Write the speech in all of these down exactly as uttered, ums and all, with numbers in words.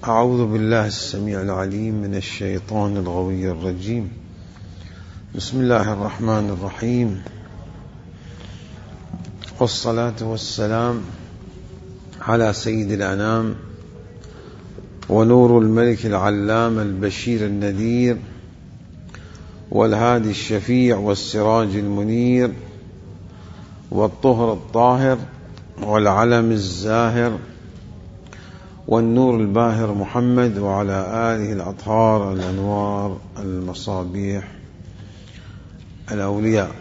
أعوذ بالله السميع العليم من الشيطان الغوي الرجيم. بسم الله الرحمن الرحيم، والصلاة والسلام على سيد الأنام ونور الملك العلام البشير النذير والهادي الشفيع والسراج المنير والطهر الطاهر والعلم الزاهر والنور الباهر محمد وعلى آله الأطهار الأنوار المصابيح الأولياء.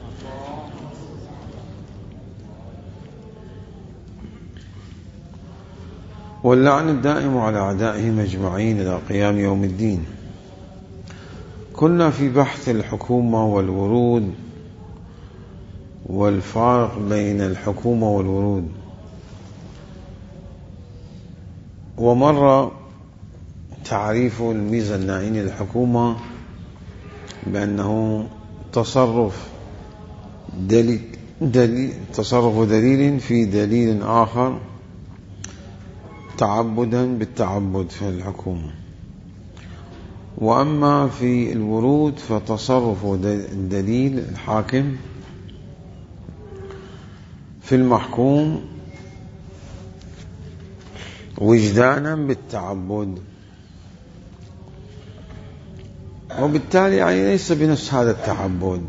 واللعن الدائم على أعدائهم أجمعين إلى قيام يوم الدين. كنا في بحث الحكومة والورود والفارق بين الحكومة والورود، ومر تعريف الميزة النائين للحكومة بأنه تصرف دليل, دليل تصرف دليل في دليل آخر تعبدا بالتعبد في الحكومة. وأما في الورود فتصرف دليل الحاكم في المحكوم وجدانا بالتعبد، وبالتالي يعني ليس بنفس هذا التعبد،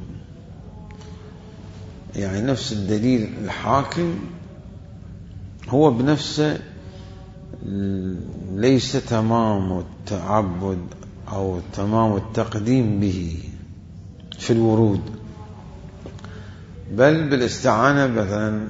يعني نفس الدليل الحاكم هو بنفسه ليس تمام التعبد أو تمام التقديم به في الورود، بل بالاستعانة مثلا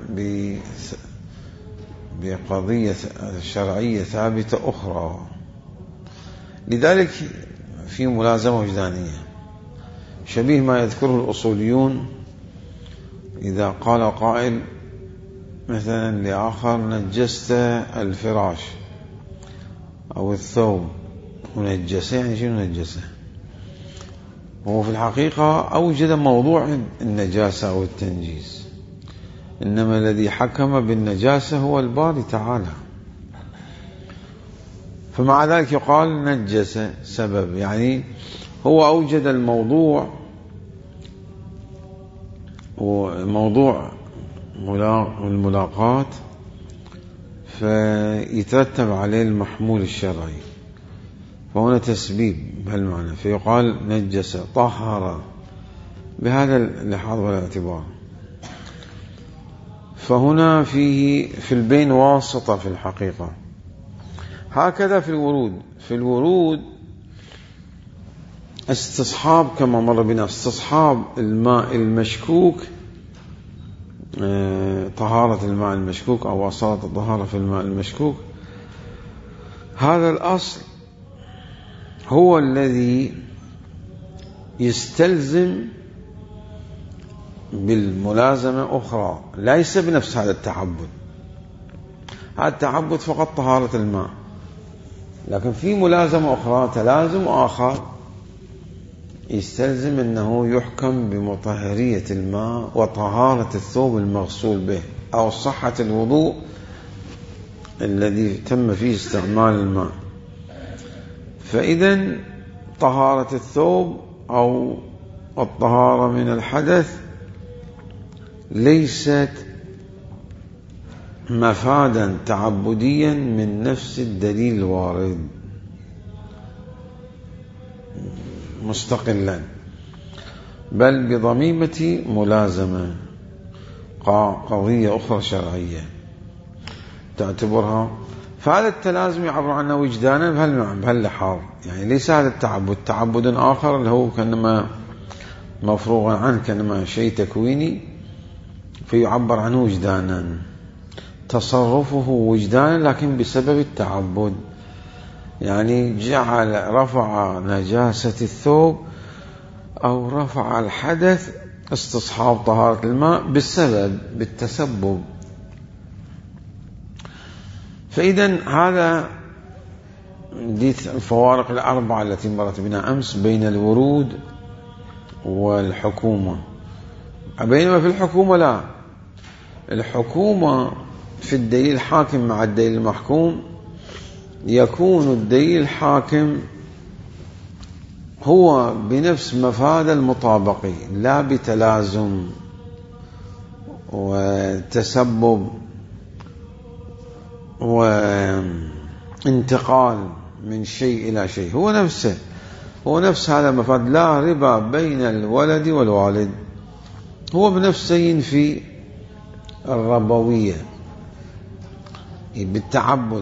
بقضية شرعية ثابتة أخرى. لذلك في ملازمة وجدانية شبيه ما يذكره الأصوليون إذا قال قائل مثلا لآخر نجست الفراش أو الثوب، ونجسه يعني شنو نجسه؟ وهو في الحقيقة أوجد موضوع النجاسة أو التنجيس، إنما الذي حكم بالنجاسة هو الباري تعالى، فمع ذلك يقال نجس سبب، يعني هو أوجد الموضوع وموضوع الملاقات فيترتب عليه المحمول الشرعي، فهنا تسبيب بهالمعنى، فيقال نجس طهر بهذا اللحاظ والاعتبار. فهنا فيه في البين واسطة في الحقيقة. هكذا في الورود، في الورود استصحاب كما مر بنا، استصحاب الماء المشكوك، طهارة الماء المشكوك أو أصالة الطهارة في الماء المشكوك، هذا الأصل هو الذي يستلزم بالملازمة أخرى، ليس بنفس هذا التعبد. هذا التعبد فقط طهارة الماء، لكن في ملازمة أخرى، تلازم آخر يستلزم أنه يحكم بمطهرية الماء وطهارة الثوب المغسول به أو صحة الوضوء الذي تم فيه استعمال الماء. فإذا طهارة الثوب أو الطهارة من الحدث ليست مفادا تعبديا من نفس الدليل الوارد مستقلا، بل بضميمة ملازمة قضية أخرى شرعية تعتبرها. فهذا التلازم يعبر عنه وجدانا بهاللحاظ، يعني ليس هذا التعبد تعبد آخر اللي هو كأنما مفروغا عنه، كأنما شيء تكويني، فيعبر عنه وجدانا، تصرفه وجدانا لكن بسبب التعبد، يعني جعل رفع نجاسة الثوب أو رفع الحدث استصحاب طهارة الماء بالسبب بالتسبب. فإذا هذا دي الفوارق الأربعة التي مرت بنا أمس بين الورود والحكومة. بينما في الحكومة لا، الحكومة في الدليل الحاكم مع الدليل المحكوم يكون الدليل الحاكم هو بنفس مفاد المطابقي، لا بتلازم وتسبب وانتقال من شيء إلى شيء، هو نفسه، هو نفس هذا المفاد. لا ربا بين الولد والوالد، هو بنفسه ينفي الربوية بالتعبد،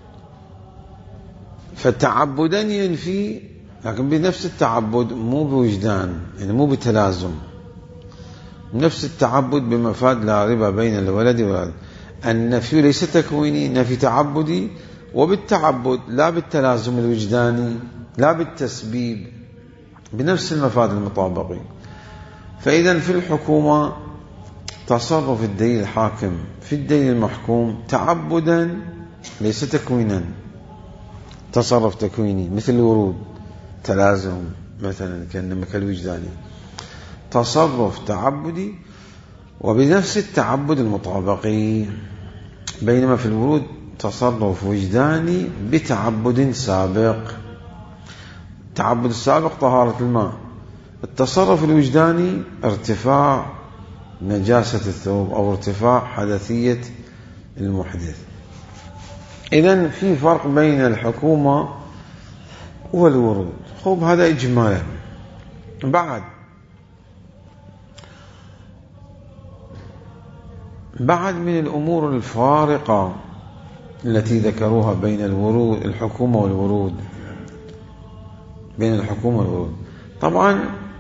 فتعبدا ينفي، لكن بنفس التعبد، مو بوجدان، يعني مو بتلازم، نفس التعبد بمفاد لا ربا بين الولد والولد. النفي ليس تكويني، نفي تعبدي، وبالتعبد لا بالتلازم الوجداني، لا بالتسبيب، بنفس المفاد المطابقي. فإذا في الحكومة تصرف الدليل الحاكم في الدليل المحكوم تعبدا ليس تكوينا، تصرف تكويني مثل الورود، تلازم مثلا كأنما كالوجداني، تصرف تعبدي وبنفس التعبد المطابقي. بينما في الورود تصرف وجداني بتعبد سابق، التعبد السابق طهارة الماء، التصرف الوجداني ارتفاع نجاسة الثوب أو ارتفاع حدثية المحدث. إذن في فرق بين الحكومة والورود. خب هذا إجمالا. بعد بعد من الأمور الفارقة التي ذكروها بين الورود الحكومة والورود، بين الحكومة والورود، طبعا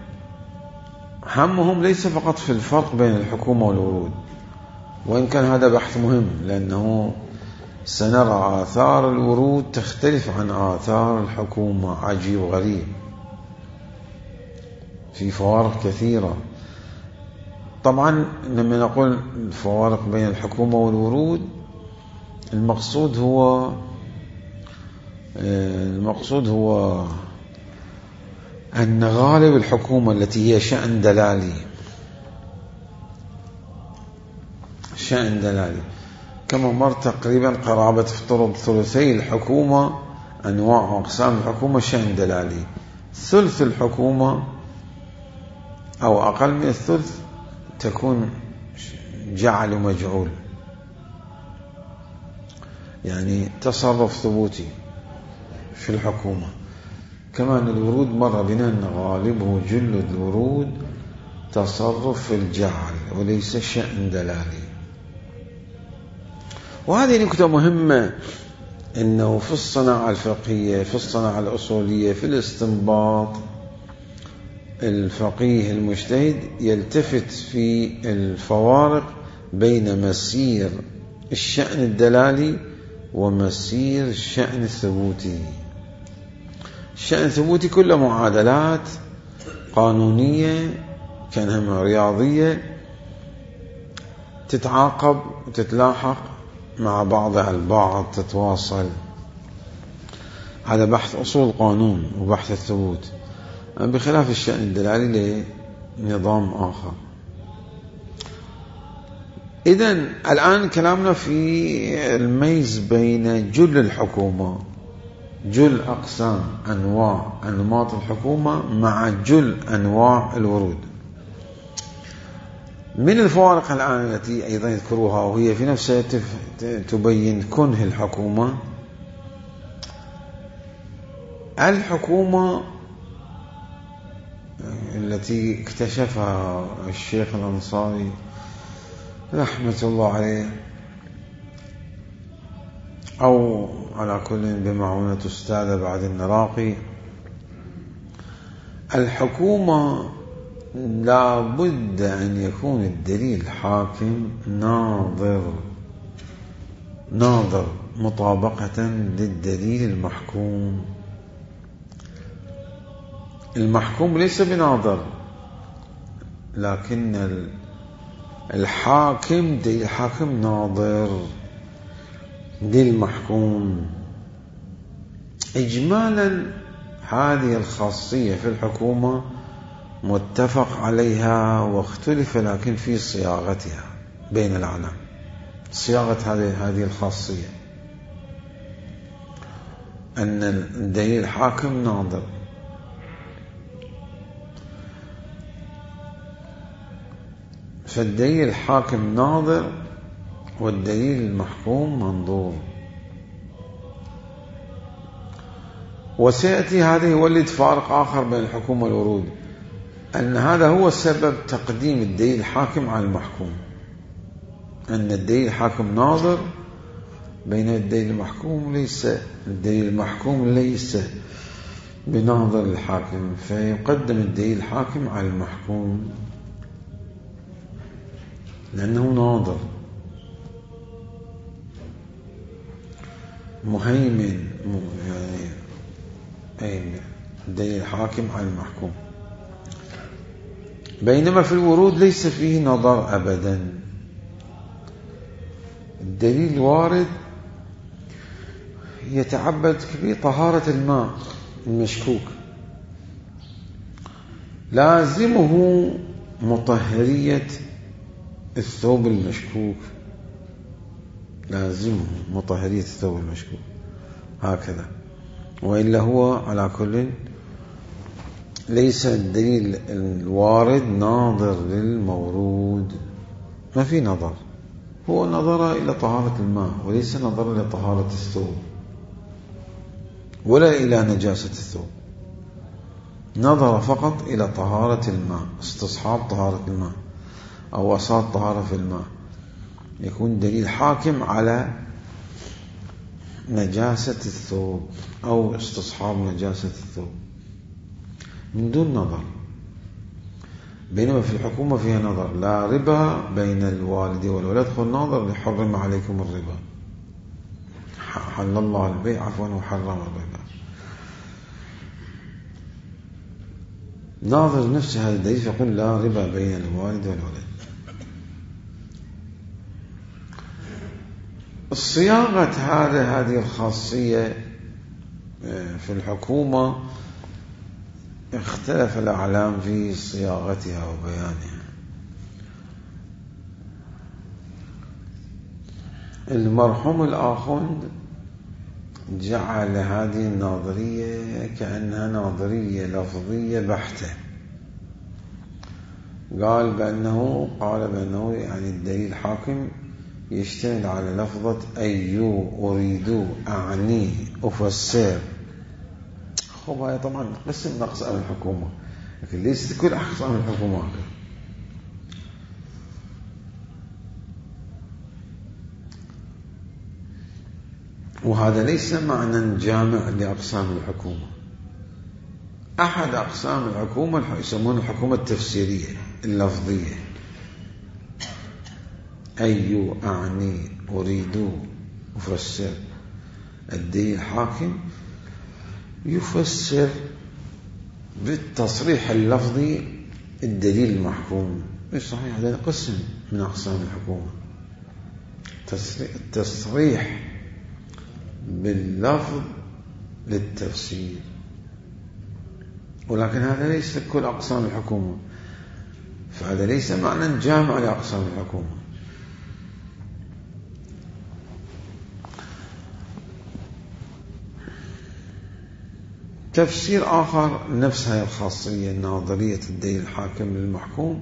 همهم ليس فقط في الفرق بين الحكومة والورود، وإن كان هذا بحث مهم، لأنه سنرى آثار الورود تختلف عن آثار الحكومة، عجيب غريب، في فوارق كثيرة. طبعا لما نقول الفوارق بين الحكومة والورود، المقصود هو المقصود هو أن غالب الحكومة التي هي شأن دلالي، شأن دلالي كما مر تقريبا قرابة افترض ثلثي الحكومة، أنواع وأقسام الحكومة شأن دلالي، ثلث الحكومة أو أقل من الثلث تكون جعل ومجعول، يعني تصرف ثبوتي في الحكومة. كما أن الورود مر بنا أن غالبه جل الورود تصرف في الجعل وليس شأن دلالي. وهذه نكتة مهمة، أنه في الصناعة الفقهية، في الصناعة الأصولية، في الاستنباط، الفقيه المجتهد يلتفت في الفوارق بين مسير الشأن الدلالي ومسير الشأن الثبوتي. الشأن الثبوتي كله معادلات قانونية كأنها رياضية تتعاقب وتتلاحق مع بعضها البعض، تتواصل. هذا بحث أصول قانون وبحث الثبوت، بخلاف الشأن الدلالي لنظام آخر. إذن الآن كلامنا في الميز بين جل الحكومة، جل أقسام أنواع أنماط الحكومة مع جل أنواع الورود. من الفوارق الآن التي أيضا يذكروها وهي في نفسها تبين كنه الحكومة، الحكومة التي اكتشفها الشيخ الأنصاري رحمة الله عليه، أو على كل بمعونة أستاذ بعد النراقي، الحكومة لا بد أن يكون الدليل حاكم ناظر ناظر مطابقة للدليل المحكوم. المحكوم ليس بناظر، لكن الحاكم دليل الحاكم ناظر للمحكوم. إجمالا هذه الخاصية في الحكومة متفق عليها واختلف لكن في صياغتها بين العلماء، صياغة هذه هذه الخاصية. أن الدليل الحاكم ناظر، فالدليل الحاكم ناظر والدليل المحكوم منظور. وسيأتي هذا يولد فارق آخر بين الحكم والورود، أن هذا هو سبب تقديم الدليل الحاكم على المحكوم، أن الدليل الحاكم ناظر بين الدليل المحكوم ليس الدليل المحكوم ليس بناظر الحاكم، فيقدم الدليل الحاكم على المحكوم لأنه ناظر مهيمن، يعني أي الدليل الحاكم على المحكوم. بينما في الورود ليس فيه نظر أبدا، الدليل الوارد يتعبد بطهارة الماء المشكوك، لازمه مطهرية الثوب المشكوك، لازمه مطهرية الثوب المشكوك هكذا، وإلا هو على كل ليس الدليل الوارد ناظر للمورود، ما في نظر، هو نظر إلى طهارة الماء وليس نظر إلى طهارة الثوب ولا إلى نجاسة الثوب، نظر فقط إلى طهارة الماء، استصحاب طهارة الماء أو وساط طهارة في الماء، يكون دليل حاكم على نجاسة الثوب أو استصحاب نجاسة الثوب من دون نظر. بينما في الحكومة فيها نظر، لا ربا بين الوالد والولد، خذ ناظر لحرم عليكم الربا، حل الله البيع عفوا وحرم الربا، ناظر نفس هذا الدليل فيقول لا ربا بين الوالد والولد. الصياغة هذا هذه الخاصية في الحكومة اختلف الأعلام في صياغتها وبيانها. المرحوم الآخوند جعل هذه النظرية كأنها نظرية لفظية بحتة، قال بأنه قال بأنه يعني الدليل الحاكم يشتمل على لفظة أيو أريد أعني أفسر. خب هاي طبعا قسم من أقسام الحكومة، لكن ليست كل أقسام الحكومة. وهذا ليس معنى جامع لأقسام الحكومة. أحد أقسام الحكومة يسمونه الحكومة التفسيرية اللفظية، أيو أعني أريد أفسر. الدليل الحاكم يفسر بالتصريح اللفظي الدليل المحكوم. مش صحيح، هذا قسم من أقسام الحكومة، التصريح باللفظ للتفسير، ولكن هذا ليس كل أقسام الحكومة، فهذا ليس معنى جامع لأقسام الحكومة. تفسير آخر نفس هذه الخاصية نظرية الدليل الحاكم للمحكوم،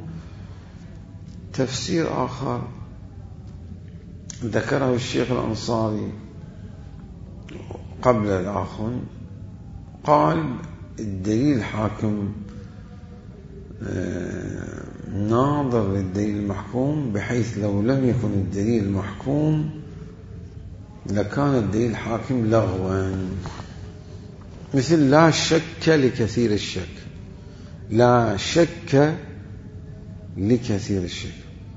تفسير آخر ذكره الشيخ الأنصاري قبل الآخر، قال الدليل الحاكم ناظر للدليل المحكوم، بحيث لو لم يكن الدليل المحكوم لكان الدليل الحاكم لغوا، مثل لا شك لكثير الشك، لا شك لكثير الشك،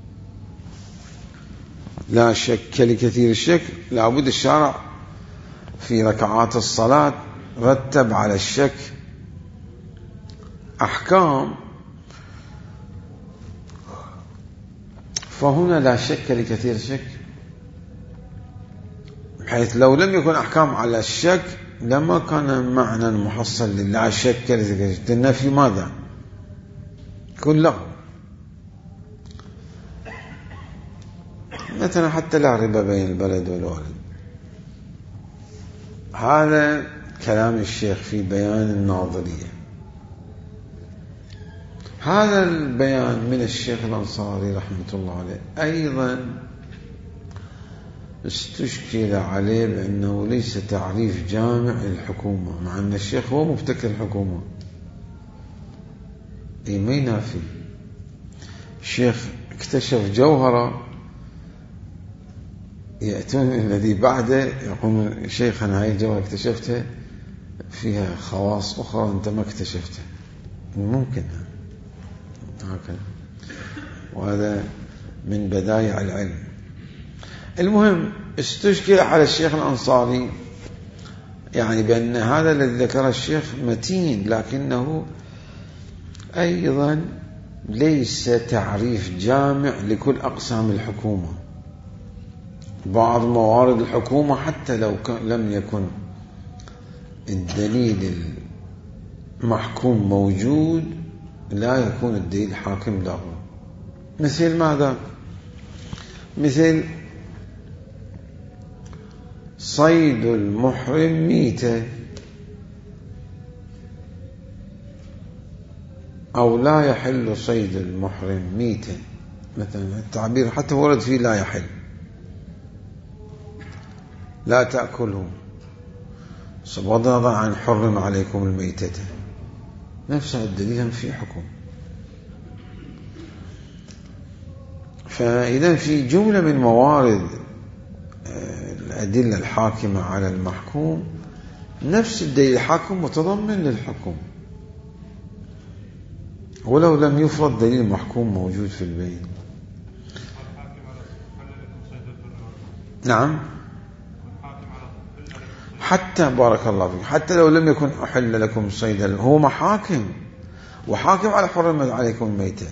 لا شك لكثير الشك. لابد الشارع في ركعات الصلاة رتب على الشك أحكام، فهنا لا شك لكثير الشك، بحيث لو لم يكن أحكام على الشك لما كان معنى محصل للا شك لكثير الشك. النفي ماذا؟ يكون لغو، مثلا حتى لا ربا بين البلد والوالد، هذا كلام الشيخ في بيان الناظرية. هذا البيان من الشيخ الأنصاري رحمة الله عليه أيضا استشكل عليه بأنه ليس تعريف جامع للحكومة، مع أن الشيخ هو مبتكر الحكومة. أي ما ينافي. الشيخ اكتشف جوهرة، يأتون الذي بعده يقول شيخنا هاي الجوهرة اكتشفتها فيها خواص أخرى أنت ما اكتشفتها. ممكن هكذا، وهذا من بدايع العلم. المهم استشكل على الشيخ الأنصاري يعني بأن هذا الذي ذكره الشيخ متين، لكنه أيضا ليس تعريف جامع لكل أقسام الحكومة. بعض موارد الحكومة حتى لو لم يكن الدليل المحكوم موجود لا يكون الدليل الحاكم له. مثل ماذا؟ مثل صيد المحرم ميتة، أو لا يحل صيد المحرم ميتة مثلا، التعبير حتى ورد فيه لا يحل، لا تأكله، بغض النظر عن حرم عليكم الميتة، نفس الدليل في حكم. فإذا في جملة من موارد الأدلة الحاكمة على المحكوم نفس الدليل الحاكم متضمن للحكم، ولو لم يفرض دليل محكوم موجود في البين. نعم، حتى بارك الله فيك، حتى لو لم يكن أحل لكم صيد، هو محاكم وحاكم على حرمت عليكم الميتة.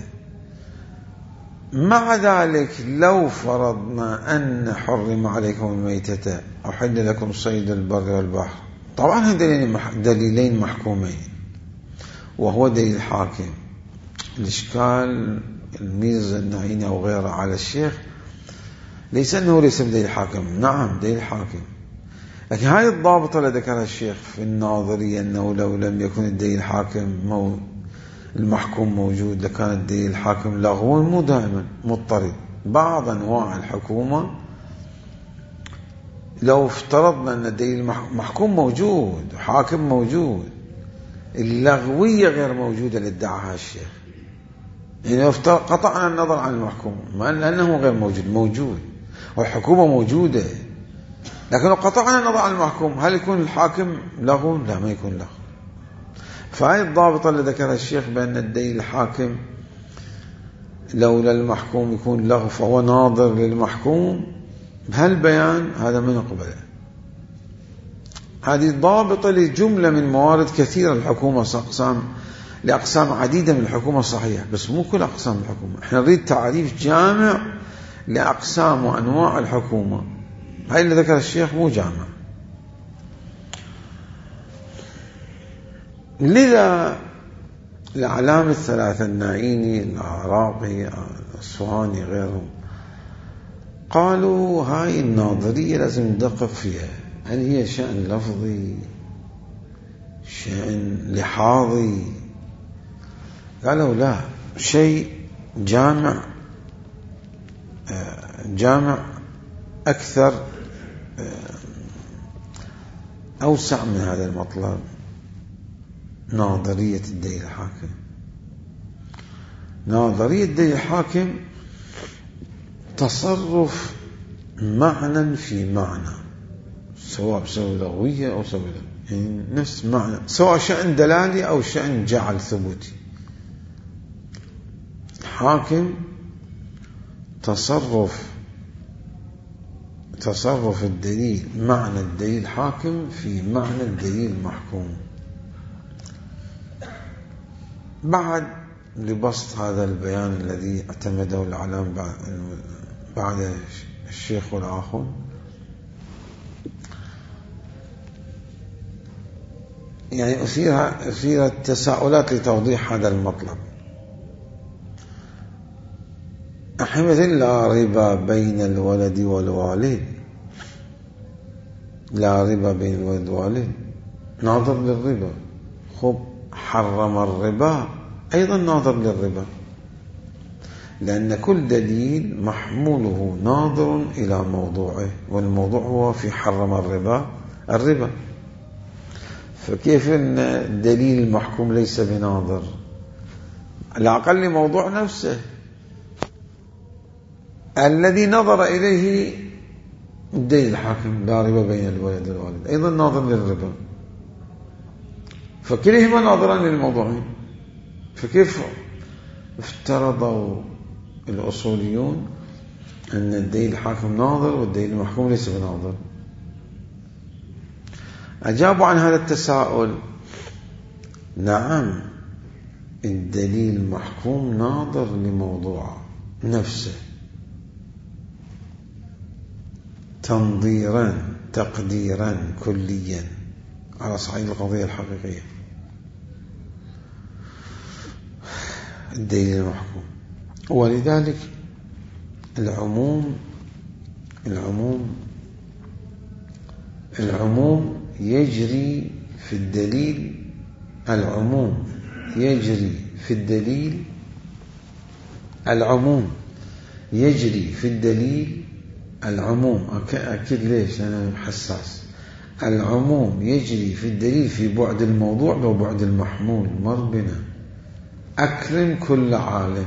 مع ذلك لو فرضنا أن حرم عليكم الميتة أحل لكم صيد البر والبحر، طبعا هذين دليلين محكومين وهو دليل حاكم. الإشكال الميزة النعينة أو غيره على الشيخ ليس أنه ليس بدليل حاكم، نعم دليل حاكم، لكن هذه الضابطة اللي ذكرها الشيخ في الناظرية أنه لو لم يكن الدليل الحاكم مو المحكوم موجود لكان الدليل الحاكم لغو، مو دائما مضطرد. بعض أنواع الحكومة لو افترضنا أن الدليل المحكوم موجود وحاكم موجود، اللغوية غير موجودة اللي ادعاها الشيخ، يعني قطعنا النظر عن المحكوم ما لأنه غير موجود، موجود والحكومة موجودة، لكن لو قطعنا النظر عن المحكوم هل يكون الحاكم لغو؟ لا، ما يكون لغو. فهذه الضابطة اللي ذكرها الشيخ بأن الدليل الحاكم لولا المحكوم يكون لغو فهو ناظر للمحكوم، بهالبيان هذا ما نقبله. هذه ضابطة لجملة من موارد كثيرة الحكومة، أقسام لأقسام عديدة من الحكومة صحيح، بس مو كل أقسام الحكومة. احنا نريد تعريف جامع لأقسام وأنواع الحكومة، هاي اللي ذكر الشيخ مو جامع. لذا الأعلام الثلاثة النعيني العراقي الأسواني غيرهم قالوا هاي الناظرية لازم ندقق فيها، هل هي شأن لفظي شأن لحاظي؟ قالوا لا، شيء جامع جامع أكثر أوسع من هذا المطلب، ناظرية الدليل الحاكم. ناظرية الدليل الحاكم تصرف معنى في معنى، سواء بسبب لغوية أو سبب يعني نفس معنى، سواء شأن دلالي أو شأن جعل ثبوتي. حاكم تصرف تصرف الدليل، معنى الدليل الحاكم في معنى الدليل المحكوم. بعد لبسط هذا البيان الذي اعتمده العلام بعد الشيخ والآخر، يعني أثير أثير التساؤلات لتوضيح هذا المطلب. مثل لا ربا بين الولد والوالد، لا ربا بين الولد والوالد، ناظر للربا. خب حرم الربا أيضا ناظر للربا، لأن كل دليل محموله ناظر إلى موضوعه، والموضوع هو في حرم الربا الربا. فكيف أن الدليل المحكوم ليس بناظر؟ على الأقل موضوع نفسه الذي نظر إليه الدليل الحاكم لا ربا بين الولد والوالد أيضا ناظر للربا، فكلهما ناظران للموضوعين. فكيف افترضوا الأصوليون أن الدليل الحاكم ناظر والدليل المحكوم ليس بناظر؟ أجابوا عن هذا التساؤل: نعم، الدليل المحكوم ناظر لموضوع نفسه تنظيرا تقديرا كليا على صعيد القضية الحقيقية. الدليل المحكوم، ولذلك العموم العموم العموم يجري في الدليل العموم يجري في الدليل العموم يجري في الدليل العموم أكيد ليش أنا حساس. العموم يجري في الدليل في بعد الموضوع لو بعد المحمول مر بنا. أكرم كل عالم.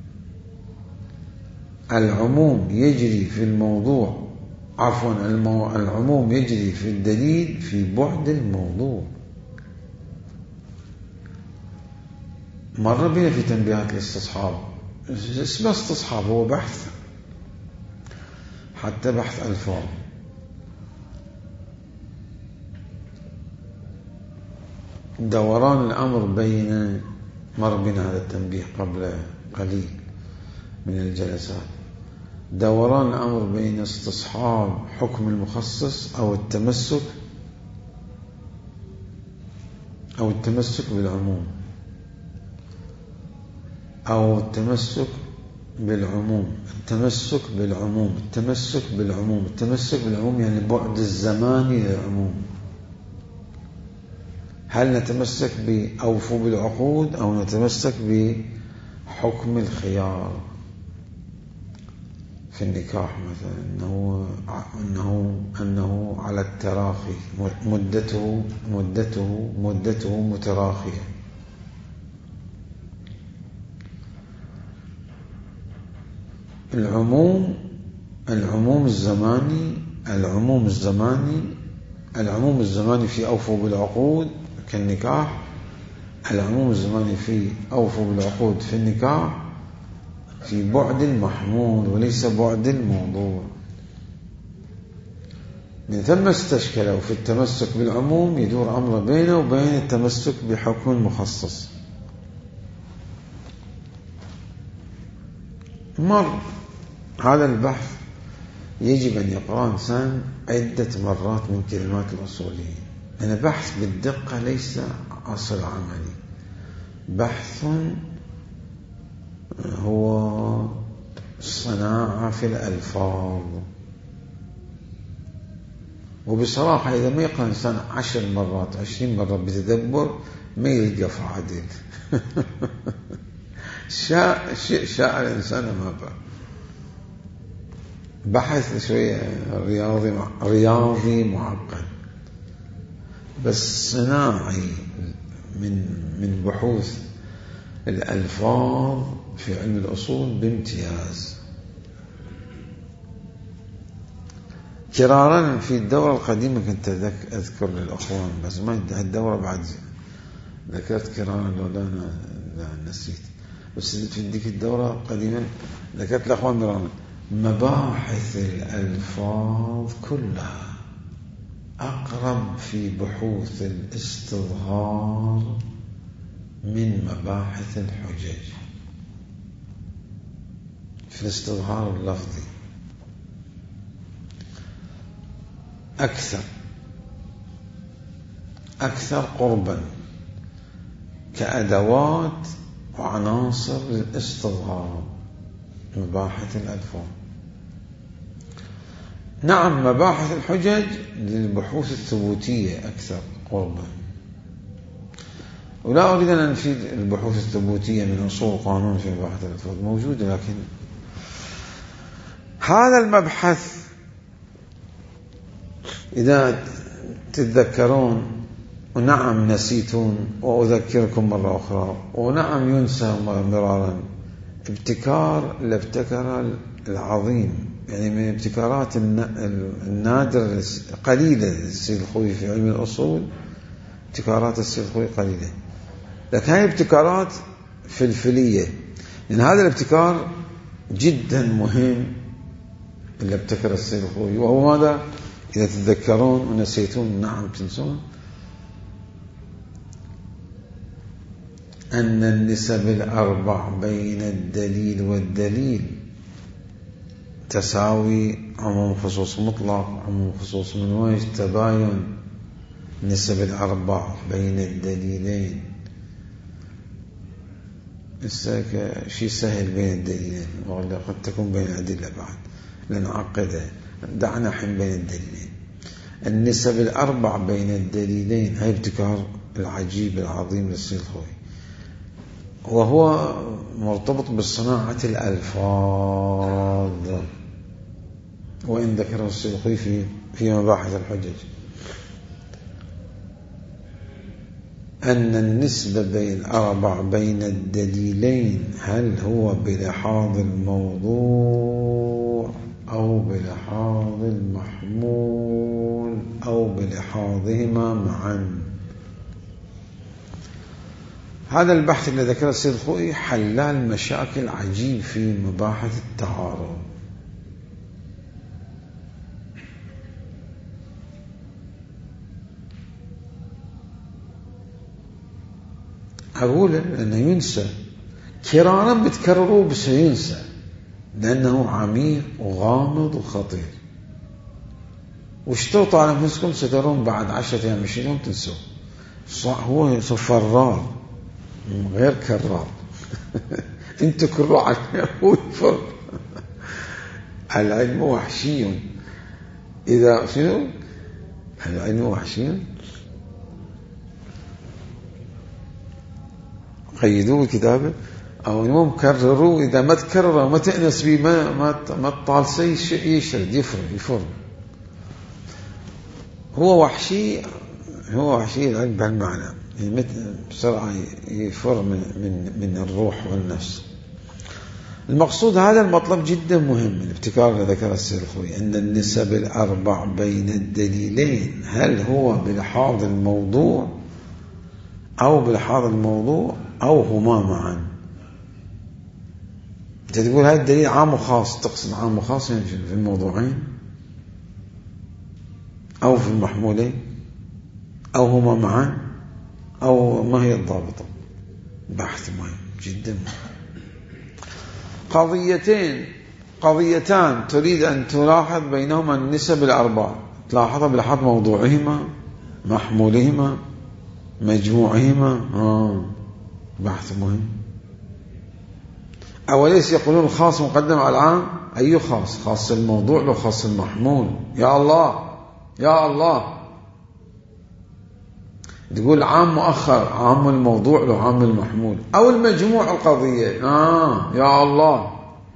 العموم يجري في الموضوع عفوا المو... العموم يجري في الدليل في بعد الموضوع. مر بنا في تنبيهات الاستصحاب. اسمه استصحاب هو بحث، حتى بحث ألفاظ. دوران الأمر بين مر بنا هذا التنبيه قبل قليل من الجلسات. دوران الأمر بين استصحاب حكم المخصص أو التمسك أو التمسك بالعموم أو التمسك بالعموم التمسك بالعموم التمسك بالعموم التمسك بالعموم يعني بعد الزماني للعموم. هل نتمسك بأوفوا بالعقود أو نتمسك بحكم الخيار في النكاح مثلا، أنه أنه أنه على التراخي، مدته مدته مدته متراخية. العموم العموم الزماني العموم الزماني العموم الزماني في أوفوا بالعقود كالنكاح. العموم الزماني في أوفوا بالعقود في النكاح في بعد المحمول وليس بعد الموضوع. من ثم استشكلوا في التمسك بالعموم يدور أمر بينه وبين التمسك بحكم مخصص. مر هذا البحث يجب أن يقرأ إنسان عدة مرات من كلمات الأصوليين، لأن بحث بالدقة ليس أصل عملي. بحث هو صناعة في الألفاظ. وبصراحة إذا ما يقرأ إنسان عشر مرات عشرين مرة بتدبر ما يلقى فعادل. شاء شيء شاء الإنسان ما بقى. بحث شوية رياضي رياضي معقد، بس صناعي من من بحوث الألفاظ في علم الأصول بامتياز. كرارا في الدورة القديمة كنت أذكر للأخوان، بس ما الدورة بعد ذكرت كرارا لو لا, لا نسيت، بس في ذيك الدورة القديمة ذكرت الأخوان مرارا مباحث الألفاظ كلها أقرب في بحوث الاستظهار من مباحث الحجج في الاستظهار اللفظي أكثر أكثر قربا كأدوات وعناصر للاستظهار مباحث الألفاظ. نعم مباحث الحجج للبحوث الثبوتية أكثر قربا. ولا أريد أن أنفيد البحوث الثبوتية من أصول قانون في مباحث الألفاظ موجودة، لكن هذا المبحث إذا تتذكرون، ونعم نسيتون وأذكركم مرة أخرى، ونعم ينسى مرارا، ابتكار الابتكار العظيم، يعني من الابتكارات النادرة قليلة السيد الخوئي في علم الأصول. ابتكارات السيد الخوئي قليلة، لكن هاي ابتكارات فلفلية، لأن هذا الابتكار جدا مهم اللي ابتكر السيد الخوئي، وهو ماذا؟ إذا تتذكرون ونسيتون نعم تنسون، أن النسب الأربع بين الدليل والدليل تساوي عموم خصوص مطلق، عموم خصوص من وجه تباين. نسب الأربع بين الدليلين شيء سهل بين الدليلين، ولا قد تكون بين الأدلة بعد، لنعقدها. دعنا حين بين الدليلين. النسب الأربع بين الدليلين هاي ابتكار العجيب العظيم للسيد الخوئي، وهو مرتبط بصناعة الألفاظ، وإن ذكره السيد الخوئي في في مباحث الحجج أن النسبة بين الأربع بين الدليلين هل هو بلحاظ الموضوع أو بلحاظ المحمول أو بلحاظهما معا. هذا البحث الذي ذكره السيد الخوئي حلال مشاكل عجيب في مباحث التعارض. أقول أنه ينسى كرانا بتكرروا بس ينسى، لأنه عميق وغامض وخطير. واشترطوا على أنفسكم سترون بعد عشرة أيام عشرين يوم تنسوا. هو فرار غير كرار. انتوا كروا عليه هو يفر. العلم وحشي إذا شنو العلم وحشي قيدوه الكتابة أو المهم كرروا. إذا ما تكرر وما تأنس به ما ما ما تطال شيء يشرد يفر يفر. هو وحشي هو وحشي العلم بهالمعنى، بسرعة يفر من من من الروح والنفس. المقصود هذا المطلب جدا مهم، الابتكار الذي ذكره السيد الخوئي، أن النسب الأربع بين الدليلين هل هو بلحاظ الموضوع أو بلحاظ الموضوع أو هما معا. أنت تقول هذا الدليل عام وخاص، تقصد عام وخاص يعني في الموضوعين أو في المحمولين أو هما معا أو ما هي الضابطة؟ بحث مهم جدا مهم. قضيتين قضيتان تريد أن تلاحظ بينهما النسب الأربع، تلاحظها بلحاظ موضوعهما، محمولهما، مجموعهما. آه. بحث مهم. أوليس يقولون الخاص مقدم على العام؟ أي خاص؟ خاص الموضوع لو خاص المحمول. يا الله يا الله، تقول عام مؤخر، عام الموضوع لو عام المحمول أو المجموع القضية. آه يا الله،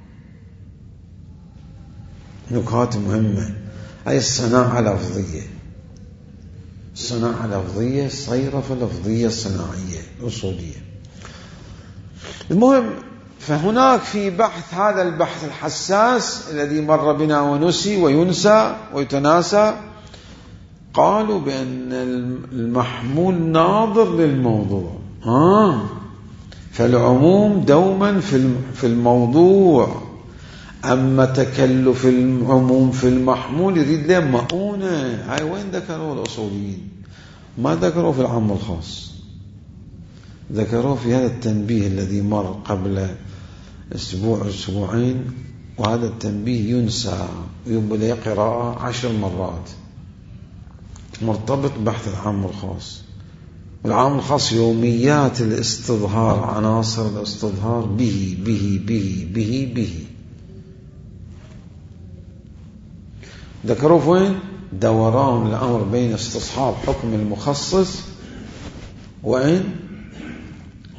نكات مهمة. أي الصناعة لفظية، الصناعة لفظية، صيرفة لفظية صناعية أصولية. المهم، فهناك في بحث هذا البحث الحساس الذي مر بنا ونسي وينسى ويتناسى، قالوا بأن المحمول ناظر للموضوع. آه فالعموم دوما في الموضوع، أما تكلف العموم في المحمول يريد له مؤونة. هاي وين ذكروا الأصوليين؟ ما ذكروا في العام والخاص، ذكروا في هذا التنبيه الذي مر قبل أسبوع أسبوعين، وهذا التنبيه ينسى ويبدأ قراءة عشر مرات، مرتبط بحث العام والخاص. والعام والخاص يوميات الاستظهار، عناصر الاستظهار به به به به به. ذكروا وين؟ دوران الأمر بين استصحاب حكم المخصص وين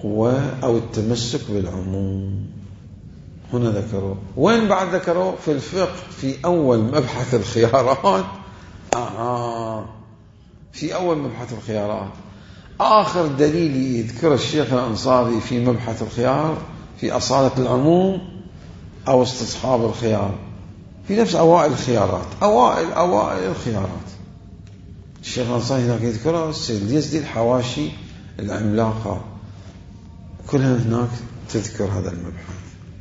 أو التمسك بالعموم. هنا ذكروا. وين بعد ذكروا؟ في الفقه في أول مبحث الخيارات. آه في أول مبحث الخيارات آخر دليل يذكر الشيخ الأنصاري في مبحث الخيار في أصالة العموم أو استصحاب الخيار في نفس أوائل الخيارات. أوائل أوائل الخيارات الشيخ الأنصاري هناك يذكرها. السيد اليزدي الحواشي العملاقة كلها هناك تذكر هذا المبحث.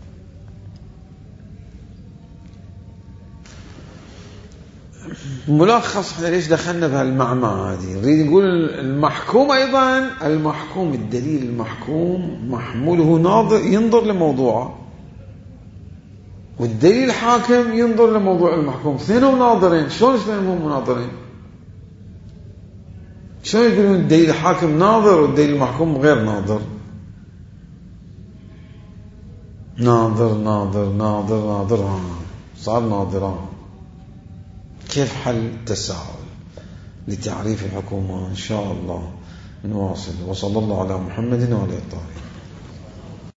ملخص احنا ليش دخلنا في هالمعمعة هذه؟ نريد نقول المحكوم أيضا المحكوم الدليل المحكوم محموله ناظر ينظر لموضوعه، والدليل الحاكم ينظر لموضوع المحكوم. اثنينهم ناظرين. شلون اثنينهم مناظرين؟ شلون يقولون الدليل الحاكم ناظر والدليل المحكوم غير ناظر؟ ناظر ناظر ناظر ناظر صار ناظران. كيف حل التساؤل لتعريف الحكومة؟ إن شاء الله نواصل. وصلى الله على محمد وعلى آله الطاهرين.